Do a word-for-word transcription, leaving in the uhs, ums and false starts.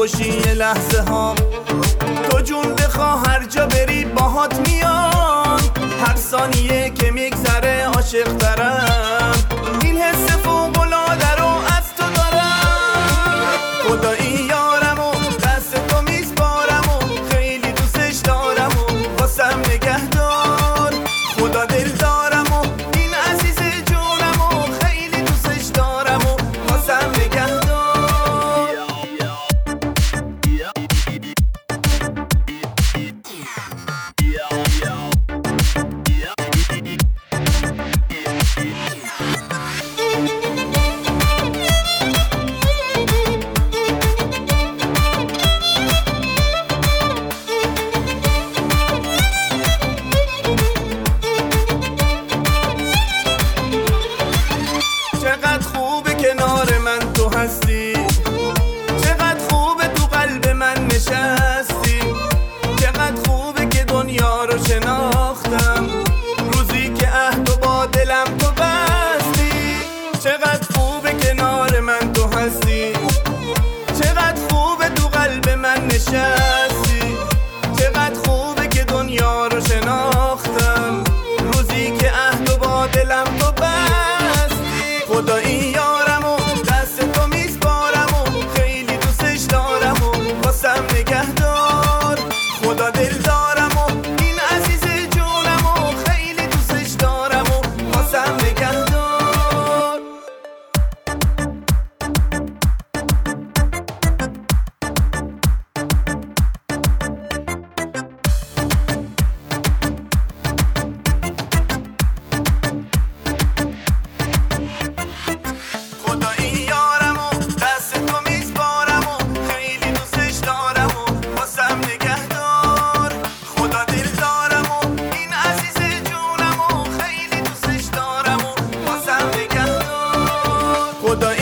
باشی یه لحظه ها. تو جون بخوا هر جا بری باهات میان، هر ثانیه که میگذره عاشق ترم. این حس فوق‌العاده رو از تو دارم. خدایی یارم و دست تو میسپارم و خیلی دوستش دارم و واسم نگه دار. خدا دل دارم و این عزیز جونم و خیلی دوستش دارم و واسم نگه دار. چقدر خوبه کنار من تو هستی، چقدر خوبه تو قلب من نشستی، چقدر خوبه که دنیا رو شناختم روزی که عهد و با دلم تو بستی. چقدر خوبه کنار من تو هستی، چقدر خوبه تو قلب من نشستی، چقدر خوبه که دنیا رو شناختم روزی که عهد و با دلم تو بستی. خدایی یارم و دست تو میسپارم و خیلی دوستش دارم و واسم نگه دار. خدا دل دارم و این عزیز جونم و خیلی دوستش دارم و واسم نگه دار. خدایی یارم و دست تو میسپارم و خیلی دوستش دارم و واسم نگه دار. خدا دل دارم و این عزیز جونم و خیلی دوستش دارم و واسم نگه دار. خدایی